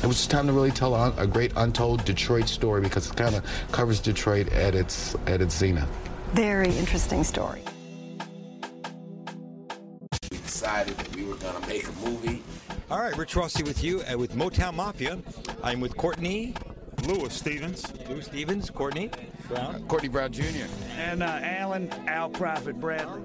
it was time to really tell a great untold Detroit story, because it kind of covers Detroit at its zenith. Very interesting story. We decided that we were going to make a movie. All right, Rich Rossi with you with Motown Mafia. I'm with Courtney Lewis Stevens, Courtney Brown, Courtney Brown Jr. And Alan Al Prophet Bradley.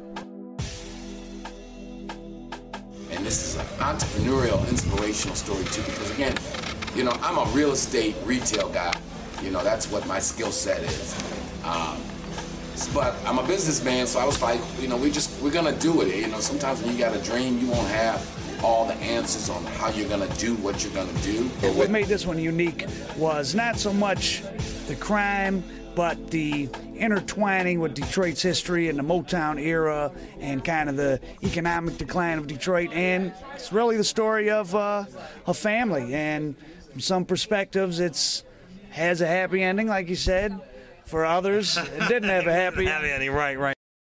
And this is an entrepreneurial, inspirational story too, because again, you know, I'm a real estate retail guy. You know, that's what my skill set is. But I'm a businessman, so I was like, you know, we're gonna do it. You know, sometimes when you got a dream, you won't have all the answers on how you're gonna do what you're gonna do. What made this one unique was not so much the crime, but the intertwining with Detroit's history and the Motown era and kind of the economic decline of Detroit. And it's really the story of a family. And from some perspectives, it's has a happy ending, like you said. For others, it didn't have a happy ending. Right.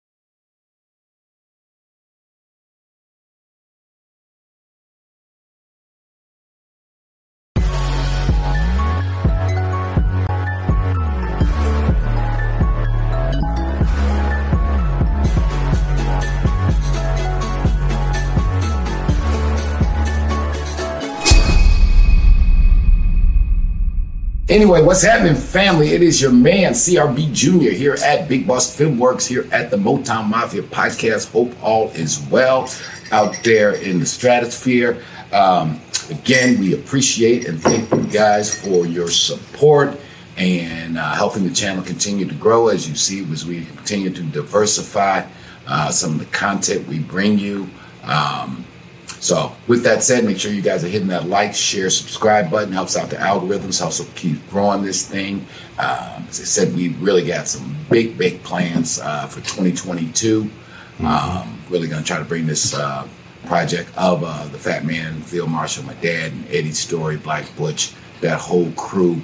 Anyway, what's happening, family? It is your man, CRB Jr. here at Big Boss Filmworks, here at the Motown Mafia podcast. Hope all is well out there in the stratosphere. Again, we appreciate and thank you guys for your support and helping the channel continue to grow. As you see, as we continue to diversify some of the content we bring you. So with that said, make sure you guys are hitting that like, share, subscribe button. Helps out the algorithms, helps us keep growing this thing. As I said, we really got some big plans for 2022. Really going to try to bring this project of the Fat Man, Field Marshal, my dad, and Eddie Story, Black Butch, that whole crew,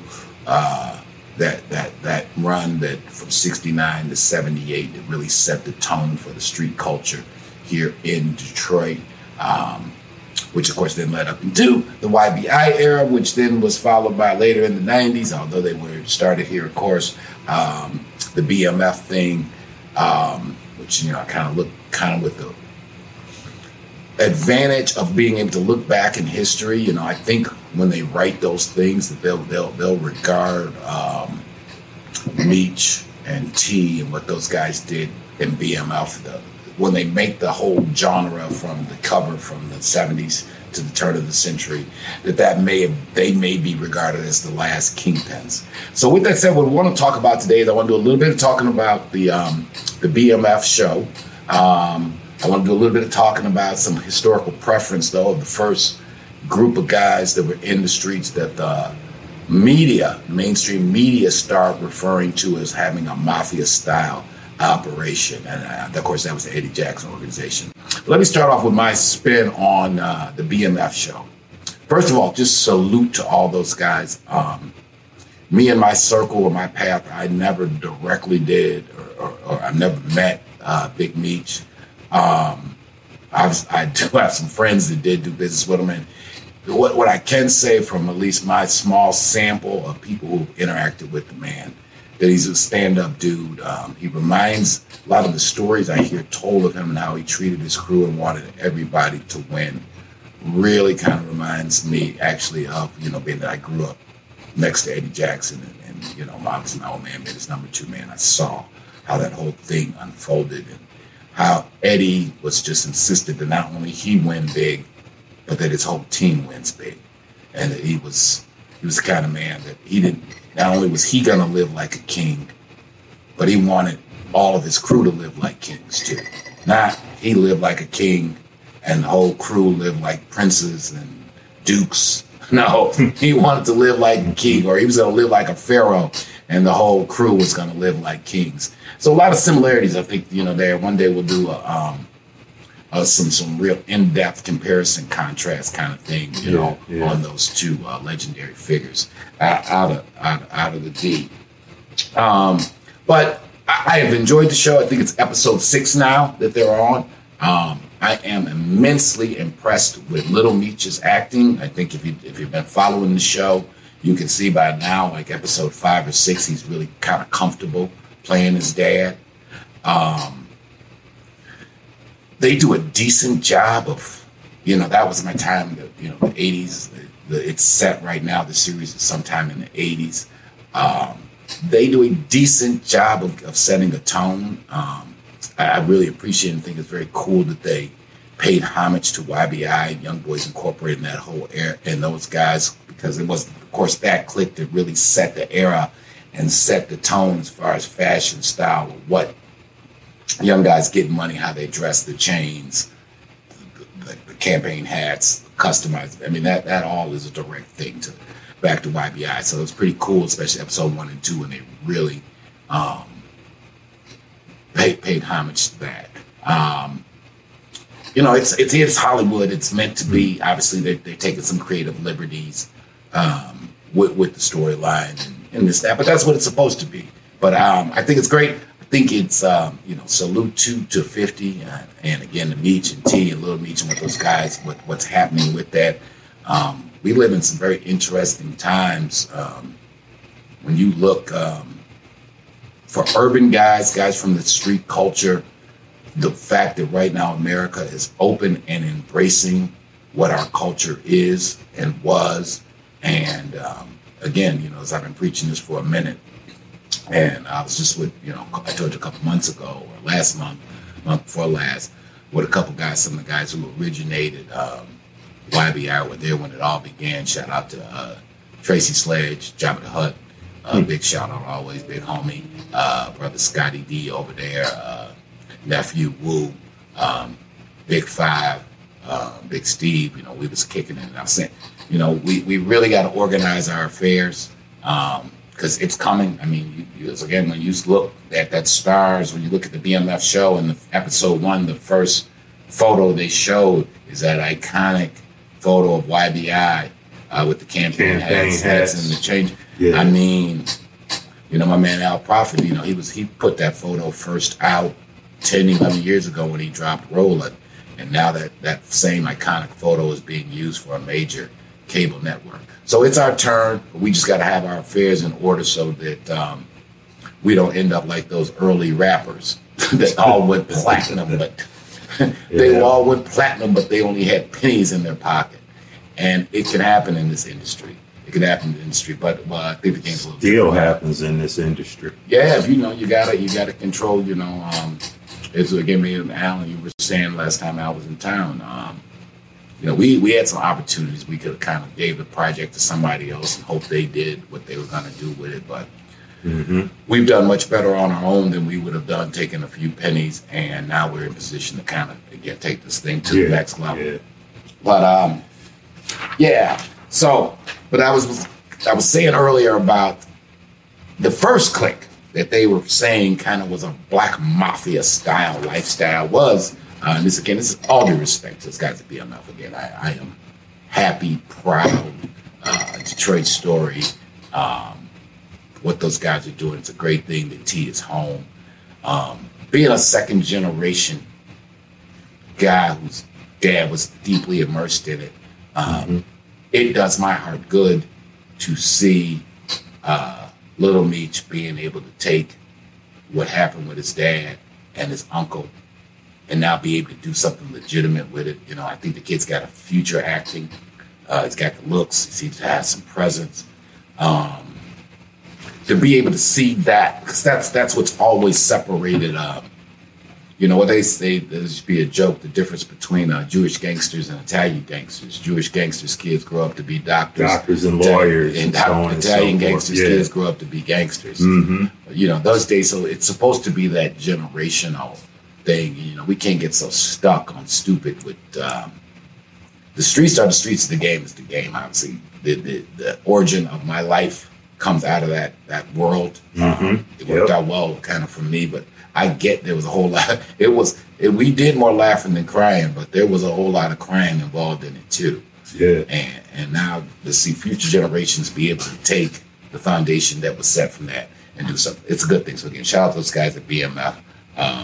that run that from 69 to 78 that really set the tone for the street culture here in Detroit. Which of course then led up into the YBI era, which then was followed by later in the 90s, although they were started here, of course, the BMF thing, which, you know, I kind of with the advantage of being able to look back in history. You know, I think when they write those things that they'll regard Meech and T and what those guys did in BMF, when they make the whole genre from the cover from the 70s to the turn of the century, they may be regarded as the last kingpins. So with that said, what we want to talk about today is I want to do a little bit of talking about the BMF show. I want to do a little bit of talking about some historical preference, though, of the first group of guys that were in the streets that the mainstream media started referring to as having a mafia-style operation. And of course, that was the Eddie Jackson organization. But let me start off with my spin on the BMF show. First of all, just salute to all those guys. Me and my circle or my path, I never directly did or I've never met Big Meech. I do have some friends that did do business with him. And what I can say from at least my small sample of people who interacted with the man, that he's a stand-up dude. He reminds a lot of the stories I hear told of him and how he treated his crew and wanted everybody to win. Really kind of reminds me actually of, you know, being that I grew up next to Eddie Jackson and you know, obviously my old man made his number 2 man. I saw how that whole thing unfolded and how Eddie was just insistent that not only he win big, but that his whole team wins big. And that he was the kind of man that he didn't, not only was he going to live like a king, but he wanted all of his crew to live like kings too. Not he lived like a king and the whole crew lived like princes and dukes. No, he wanted to live like a king, or he was going to live like a pharaoh and the whole crew was going to live like kings. So a lot of similarities, I think, you know, there. One day we'll do some real in-depth comparison contrast kind of thing, you know, on those two legendary figures out of the D. But I have enjoyed the show. I think it's episode 6 now that they're on. I am immensely impressed with Little Meech's acting. I think if you've been following the show, you can see by now, like episode 5 or 6, he's really kind of comfortable playing his dad. They do a decent job of, that was my time, the 80s. It's set right now. The series is sometime in the 80s. They do a decent job of setting a tone. I really appreciate and think it's very cool that they paid homage to YBI, Young Boys Incorporated, and that whole era, and those guys, because it was, of course, that clique that really set the era and set the tone as far as fashion style, what young guys getting money, how they dress, the chains, the campaign hats, customized. I mean, that all is a direct thing back to YBI. So it's pretty cool, especially episode 1 and 2, and they really paid homage to that. It's Hollywood. It's meant to be. Obviously, they're taking some creative liberties with the storyline and this, that. But that's what it's supposed to be. But I think it's great. I think it's, salute to 50 and again, to Meech and T and Little Meech and with those guys, what's happening with that. We live in some very interesting times. When you look for urban guys from the street culture, the fact that right now America is open and embracing what our culture is and was. And again, as I've been preaching this for a minute, and I was just with, I told you a couple months ago or last month before last, with a couple guys, some of the guys who originated YBI were there when it all began. Shout out to Tracy Sledge, Jabba the Hutt. Big shout out always, big homie. Brother Scotty D over there. Nephew Wu. Big Five. Big Steve. We was kicking it. And I'm saying, we really got to organize our affairs because it's coming. I mean, again, when you look at that stars, when you look at the BMF show in the episode 1, the first photo they showed is that iconic photo of YBI with the campaign hats and the change. Yeah. I mean, my man Al Prophet, he put that photo first out 10, 11 years ago when he dropped Rollin'. And now that same iconic photo is being used for a major cable network. So it's our turn. We just got to have our affairs in order so that we don't end up like those early rappers that all went platinum, but they all went platinum, but they only had pennies in their pocket. And it can happen in this industry. It can happen in the industry, but I think the game's a little different. Happens in this industry. Yeah, if you gotta control. As again, me and Alan, you were saying last time I was in town. We had some opportunities. We could have kind of gave the project to somebody else and hope they did what they were going to do with it. But we've done much better on our own than we would have done taking a few pennies. And now we're in position to kind of again take this thing to the next level. Yeah. But So, but I was saying earlier about the first clique that they were saying kind of was a black mafia style lifestyle was. And this is all due respect to this guys at BMF. Again, I am happy, proud, Detroit story. What those guys are doing, it's a great thing that T is home. Being a second generation guy whose dad was deeply immersed in it, it does my heart good to see Little Meech being able to take what happened with his dad and his uncle and now be able to do something legitimate with it. I think the kid's got a future acting. He's got the looks. He seems to have some presence. To be able to see that, because that's what's always separated. What they say, there used to be a joke, the difference between Jewish gangsters and Italian gangsters. Jewish gangsters' kids grow up to be doctors and lawyers. And Italian gangsters' kids grow up to be gangsters. Those days, so it's supposed to be that generational thing. We can't get so stuck on stupid with the streets are the streets, the game is the game. Obviously, the origin of my life comes out of that world. It worked out well kind of for me, but I get there was a whole lot. We did more laughing than crying, but there was a whole lot of crying involved in it too. Yeah. And now to see future generations be able to take the foundation that was set from that and do something, it's a good thing. So again, shout out to those guys at BMF.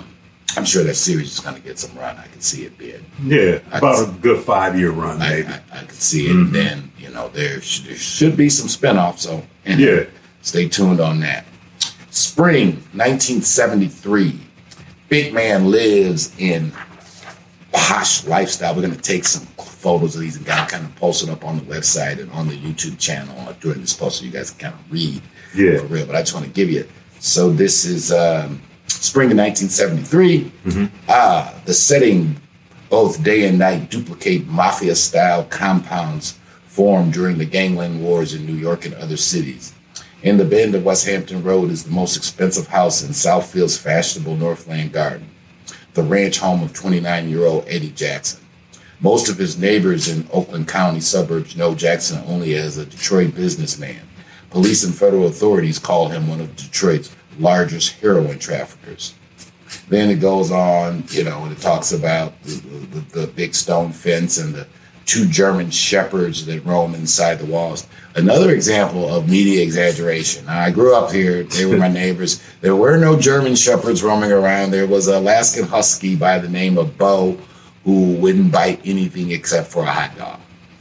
I'm sure that series is going to get some run. I can see it being. Yeah, about a good 5-year run, maybe. I could see it. And then, there should be some spinoffs. So, Yeah. Stay tuned on that. Spring 1973. Big man lives in posh lifestyle. We're going to take some photos of these and kind of post it up on the website and on the YouTube channel during this post so you guys can kind of read for real. But I just want to give you. So this is spring of 1973. The setting, both day and night, duplicate mafia-style compounds formed during the gangland wars in New York and other cities. In the bend of West Hampton Road is the most expensive house in Southfield's fashionable Northland Garden, the ranch home of 29-year-old Eddie Jackson. Most of his neighbors in Oakland County suburbs know Jackson only as a Detroit businessman. Police and federal authorities call him one of Detroit's largest heroin traffickers. Then it goes on, and it talks about the big stone fence and the 2 German shepherds that roam inside the walls. Another example of media exaggeration. Now, I grew up here. They were my neighbors. There were no German shepherds roaming around. There was an Alaskan husky by the name of Bo who wouldn't bite anything except for a hot dog.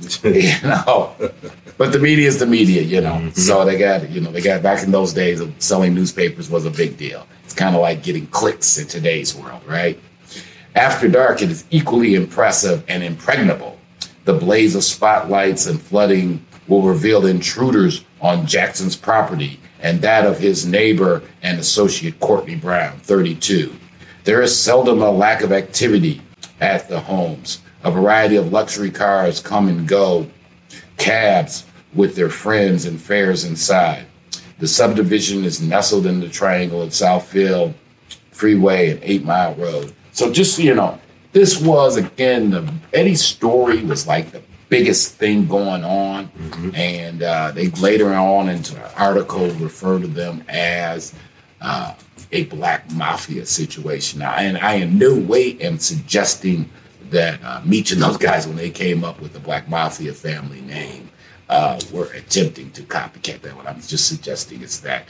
But the media is the media, So they got back in those days, selling newspapers was a big deal. It's kind of like getting clicks in today's world, right? After dark, it is equally impressive and impregnable. The blaze of spotlights and flooding will reveal intruders on Jackson's property and that of his neighbor and associate Courtney Brown, 32. There is seldom a lack of activity at the homes. A variety of luxury cars come and go, cabs with their friends and fares inside. The subdivision is nestled in the triangle of Southfield Freeway and 8 Mile Road. So just so you know, this was, again, Eddie's story was like the biggest thing going on. And they later on into the article refer to them as a black mafia situation. Now, and I in no way am suggesting that Meech and those guys, when they came up with the Black Mafia family name, were attempting to copycat that. What I'm just suggesting is that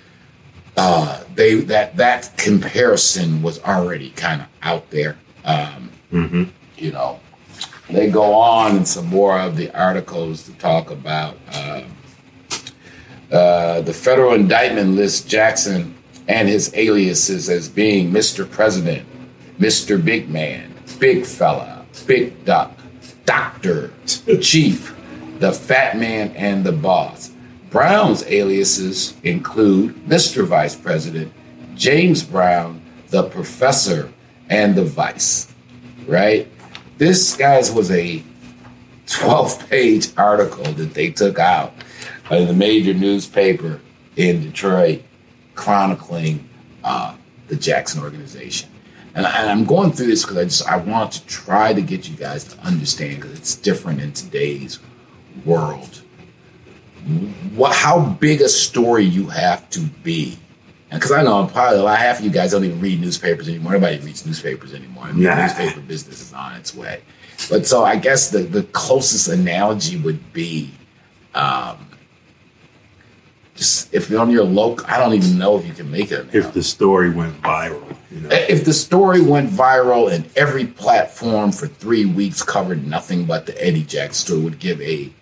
that comparison was already kind of out there. They go on in some more of the articles to talk about the federal indictment lists Jackson and his aliases as being Mr. President, Mr. Big Man, Big Fella, Big Duck, Doctor, Chief, the Fat Man, and the Boss. Brown's aliases include Mr. Vice President, James Brown, the Professor, and the Vice, right? This, guys, was a 12-page article that they took out in the major newspaper in Detroit chronicling the Jackson organization. And I'm going through this because I want to try to get you guys to understand, because it's different in today's world, how big a story you have to be. And because I know probably half of you guys don't even read newspapers anymore. Nobody reads newspapers anymore. I mean, the newspaper business is on its way. But so I guess the closest analogy would be just if you're on your local, I don't even know if you can make it. If the story went viral. If the story went viral and every platform for 3 weeks covered nothing but the Eddie Jackson story, would give a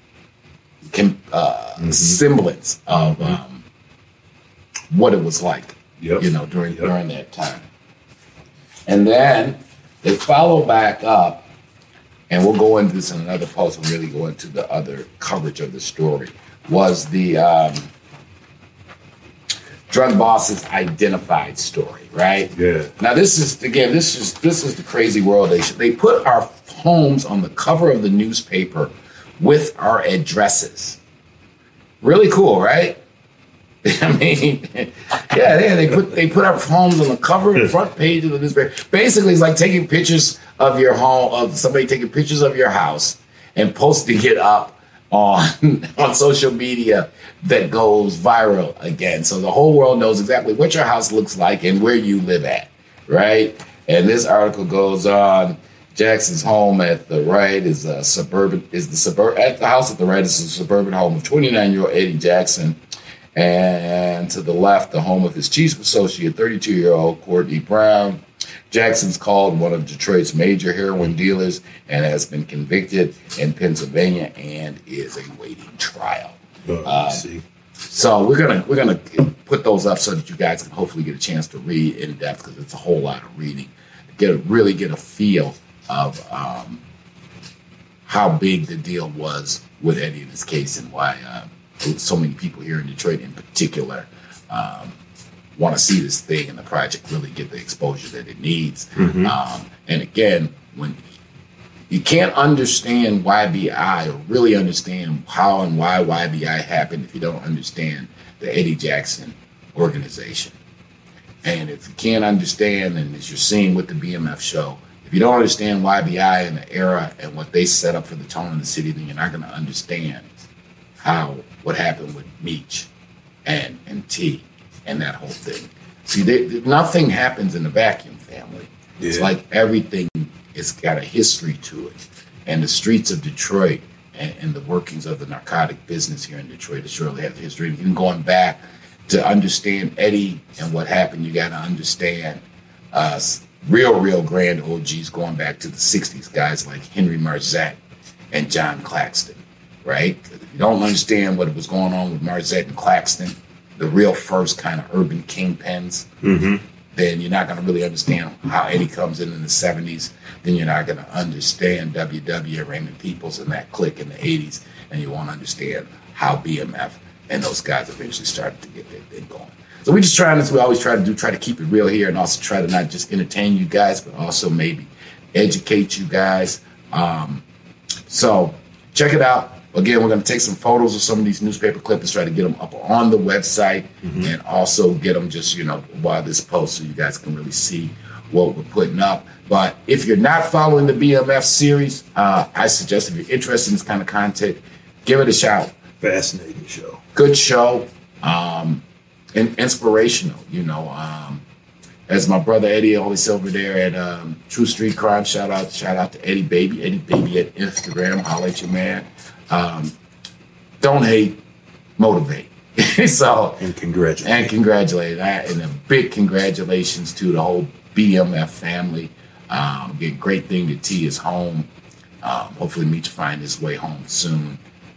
semblance of what it was like, during that time. And then they follow back up, and we'll go into this in another post and really go into the other coverage of the story, was the drug bosses identified story, right? Yeah. Now this is the crazy world. They put our homes on the cover of the newspaper with our addresses. Really cool, right? I mean, yeah, they put our homes on the cover and front page of the newspaper. Basically, it's like taking pictures of your home, of somebody taking pictures of your house and posting it up on social media that goes viral again. So the whole world knows exactly what your house looks like and where you live at, right? And this article goes on. Jackson's home at the right is a suburban. At the house at the right is a suburban home of 29-year-old Eddie Jackson, and to the left, the home of his chief associate, 32-year-old Courtney Brown. Jackson's called one of Detroit's major heroin dealers and has been convicted in Pennsylvania and is awaiting trial. See. So we're gonna put those up so that you guys can hopefully get a chance to read in depth, because it's a whole lot of reading. Really get a feel of how big the deal was with Eddie in this case, and why so many people here in Detroit in particular want to see this thing and the project really get the exposure that it needs. And again, when you can't understand YBI or really understand how and why YBI happened if you don't understand the Eddie Jackson organization. And if you can't understand, and as you're seeing with the BMF show, if you don't understand YBI and the era and what they set up for the tone of the city, then you're not going to understand what happened with Meech and T and that whole thing. See, nothing happens in the vacuum, family. Yeah. It's like everything, it's got a history to it. And the streets of Detroit and the workings of the narcotic business here in Detroit, it surely has a history. Even going back to understand Eddie and what happened, you got to understand real grand OGs going back to the 60s, guys like Henry Marzette and John Claxton, right? If you don't understand what was going on with Marzette and Claxton, the real first kind of urban kingpins, then you're not going to really understand how Eddie comes in the 70s. Then you're not going to understand WW, Raymond Peoples, and that clique in the 80s. And you won't understand how BMF and those guys eventually started to get their thing going. So we're just trying, as we always try to do, try to keep it real here, and also try to not just entertain you guys, but also maybe educate you guys. So check it out. Again, we're going to take some photos of some of these newspaper clippings, try to get them up on the website, and also get them just, while this post, so you guys can really see what we're putting up. But if you're not following the BMF series, I suggest if you're interested in this kind of content, give it a shout. Fascinating show. Good show. And inspirational, as my brother Eddie always over there at True Street Crime, shout out to Eddie Baby at Instagram. Holla at your man. Don't hate, motivate. And congratulate. And a big congratulations to the whole BMF family. Again, great thing that T is home. Hopefully Meech find his way home soon.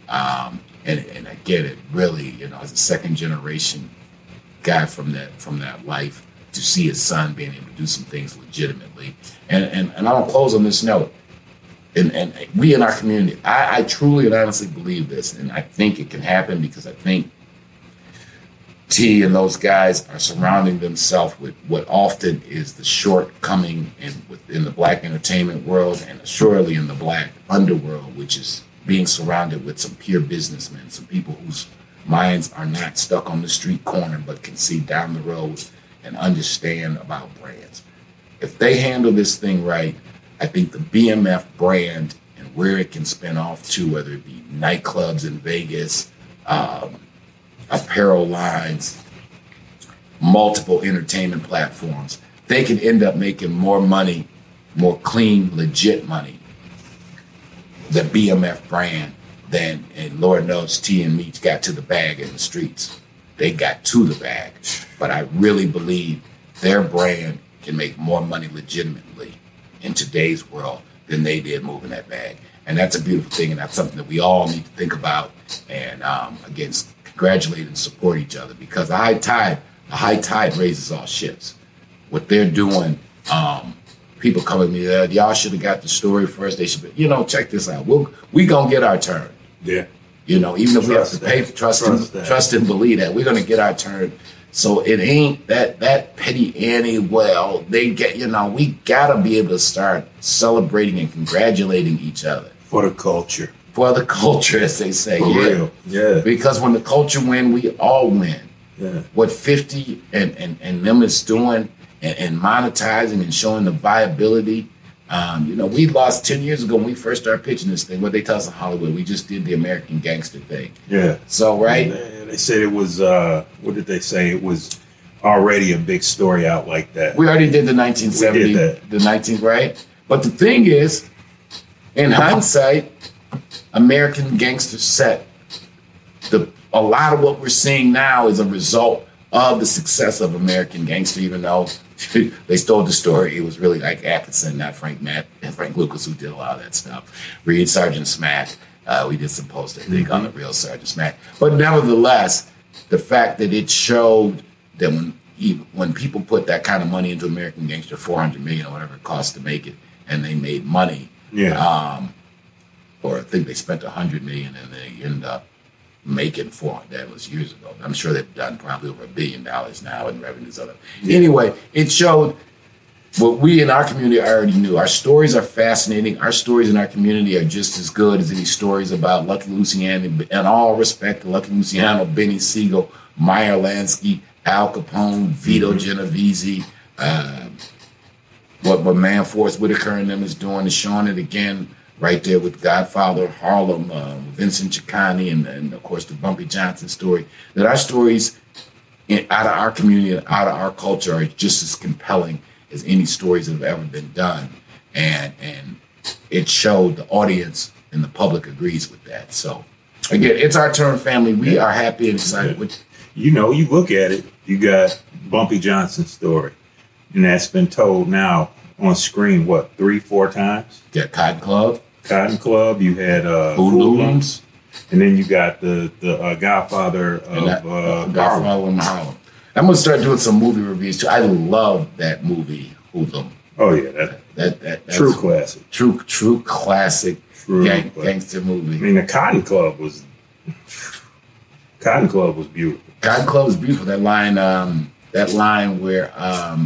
And I get it, really, as a second generation guy from that life, to see his son being able to do some things legitimately. And I'll close on this note. And we in our community, I truly and honestly believe this, and I think it can happen because I think T and those guys are surrounding themselves with what often is the shortcoming in the black entertainment world, and surely in the black underworld, which is being surrounded with some pure businessmen, some people whose minds are not stuck on the street corner but can see down the road and understand about brands. If they handle this thing right, I think the BMF brand and where it can spin off to, whether it be nightclubs in Vegas, apparel lines, multiple entertainment platforms, they can end up making more money, more clean, legit money, the BMF brand, than, and Lord knows T and Meech got to the bag in the streets. They got to the bag. But I really believe their brand can make more money legitimately in today's world than they did moving that bag. And that's a beautiful thing, and that's something that we all need to think about. And again, congratulate and support each other, because a high tide raises all ships. What they're doing, people coming to me, y'all should have got the story first. They should be, check this out. We gonna get our turn. Yeah. Even if we have to pay, trust and believe that we're gonna get our turn. So it ain't that petty Annie. Well, they get, we gotta be able to start celebrating and congratulating each other. For the culture. For the culture, as they say. For real. Yeah. Because when the culture win, we all win. Yeah. What 50 and them is doing and monetizing and showing the viability. We lost 10 years ago when we first started pitching this thing. What they tell us in Hollywood, we just did the American Gangster thing. Yeah. So, right? They said it was, what did they say? It was already a big story out like that. We already did the 1970, we did that. The 19th, right? But the thing is, in hindsight, American Gangster set. A lot of what we're seeing now is a result of the success of American Gangster, even though they stole the story. It was really like Atkinson, not Frank Lucas, who did a lot of that stuff. Read Sergeant Smack. We did some post, I think, on the real Sergeant Smack. But nevertheless, the fact that it showed that when people put that kind of money into American Gangster, $400 million or whatever it cost to make it, and they made money, or I think they spent $100 million and they ended up making $400. That was years ago. I'm sure they've done probably over $1 billion now in revenues of it. Anyway, it showed what we in our community already knew. Our stories are fascinating. Our stories in our community are just as good as any stories about Lucky Luciano, in all respect to Lucky Luciano, Benny Siegel, Meyer Lansky, Al Capone, Vito Genovese, what man Forrest Whitaker and them is doing is showing it again right there with Godfather, Harlem, Vincent Ciccone, and of course the Bumpy Johnson story, that our stories out of our community and out of our culture are just as compelling as any stories that have ever been done. And it showed the audience and the public agrees with that. So again, it's our turn, family. We are happy and excited with it. You know, you look at it, you got Bumpy Johnson's story, and that's been told now on screen, 3-4 times? Yeah, Cotton Club. You had Hoodlums. And then you got the Godfather of Godfather in Harlem. I'm gonna start doing some movie reviews too. I love that movie, Hoodlum. Oh yeah, that's true classic. True classic gangster movie. I mean, the Cotton Club was beautiful. Cotton Club was beautiful. That line where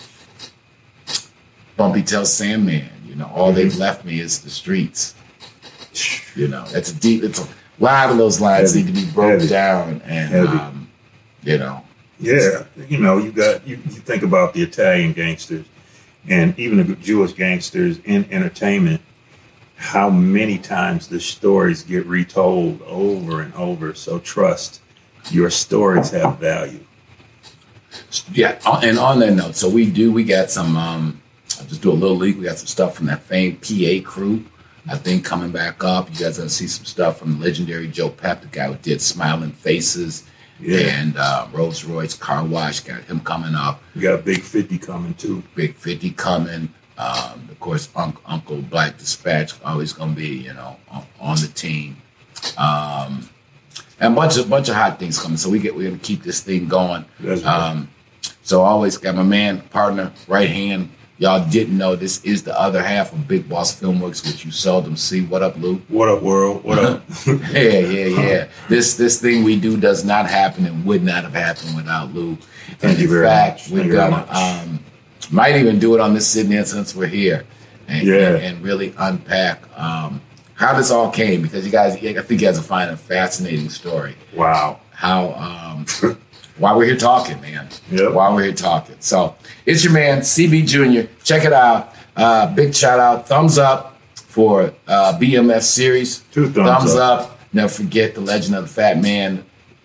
Bumpy tells Sandman, all they've left me is the streets. It's a lot of those lines need to be broken down and Yeah, you think about the Italian gangsters and even the Jewish gangsters in entertainment, how many times the stories get retold over and over. So trust your stories have value. Yeah, and on that note, so we got some, I'll just do a little leak. We got some stuff from that famed PA crew, I think, coming back up. You guys are going to see some stuff from the legendary Joe Pep, the guy who did Smiling Faces and Rolls Royce Car Wash. Got him coming up. We got Big 50 coming, too. Big 50 coming. Of course, Uncle Black Dispatch always going to be, on the team. And a bunch of hot things coming. So we're going to keep this thing going. So I always got my man, partner, right hand. Y'all didn't know this is the other half of Big Boss Filmworks, which you seldom see. What up, Lou? What up, world? What up? Yeah. This thing we do does not happen and would not have happened without Lou. Thank you very much. We're gonna might even do it on this sitting here since we're here, and really unpack how this all came, because I think you guys will find a fascinating story. Wow. How why we're here talking, man. Yep. Why we're here talking. So it's your man, CB Jr. Check it out. Big shout out. Thumbs up for BMF series. 2 thumbs up. Never forget the Legend of the Fat Man.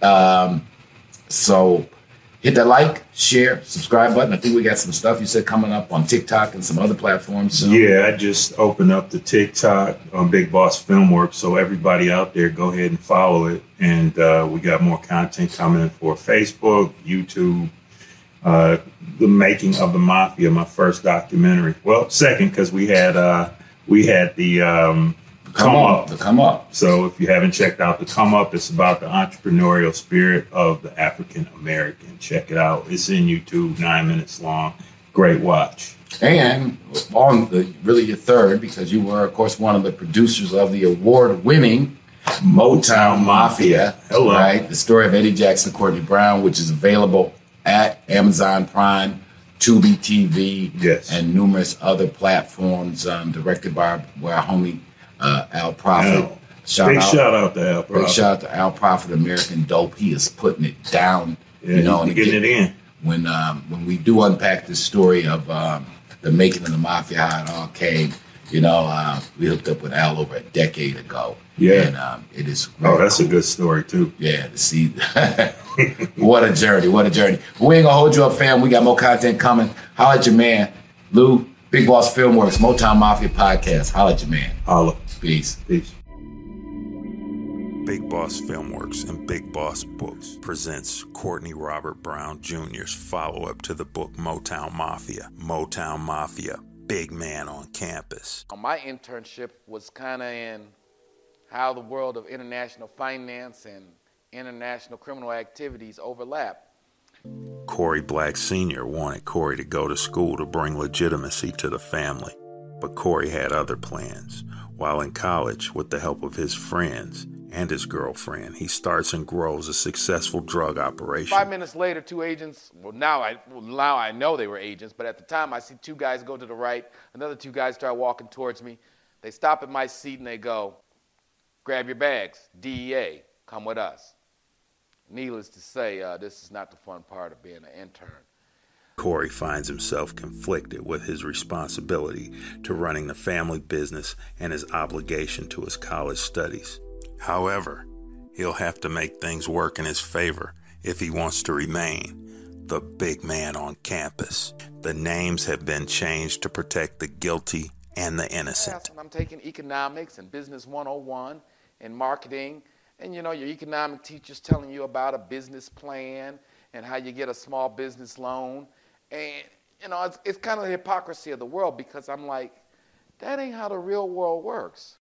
So hit that like, share, subscribe button. I think we got some stuff you said coming up on TikTok and some other platforms. So. Yeah, I just opened up the TikTok on Big Boss Filmworks, so everybody out there, go ahead and follow it. And we got more content coming for Facebook, YouTube, The Making of the Mafia, my first documentary. Well, second, because we had the Come Up. So if you haven't checked out the Come Up, it's about the entrepreneurial spirit of the African American. Check it out. It's in YouTube, 9 minutes long. Great watch. And on really your third, because you were, of course, one of the producers of the award-winning Motown Mafia. Hello. Right? The story of Eddie Jackson and Courtney Brown, which is available at Amazon Prime, Tubi TV, and numerous other platforms, directed by our homie Al Prophet. Shout out to Al Prophet. Big shout out to Al Prophet, American Dope. He is putting it down. And getting it in. When we do unpack this story of the making of the Mafia, how it all came, we hooked up with Al over a decade ago. Yeah. And it is really that's cool. A good story, too. Yeah, to see. What a journey. We ain't going to hold you up, fam. We got more content coming. Holla at your man, Lou, Big Boss Filmworks, Motown Mafia Podcast. Holla at your man. Holla. Peace. Peace. Big Boss Filmworks and Big Boss Books presents Courtney Robert Brown Jr.'s follow-up to the book Motown Mafia. Motown Mafia, Big Man on Campus. My internship was kind of in how the world of international finance and international criminal activities overlap. Corey Black Sr. wanted Corey to go to school to bring legitimacy to the family, but Corey had other plans. While in college, with the help of his friends and his girlfriend, he starts and grows a successful drug operation. 5 minutes later, two agents, now I know they were agents, but at the time I see two guys go to the right, another two guys start walking towards me. They stop at my seat and they go, "Grab your bags, DEA, come with us." Needless to say, this is not the fun part of being an intern. Corey finds himself conflicted with his responsibility to running the family business and his obligation to his college studies. However, he'll have to make things work in his favor if he wants to remain the big man on campus. The names have been changed to protect the guilty and the innocent. I'm taking economics and business 101 and marketing, and your economic teacher's telling you about a business plan and how you get a small business loan. And, it's kind of the hypocrisy of the world, because I'm like, that ain't how the real world works.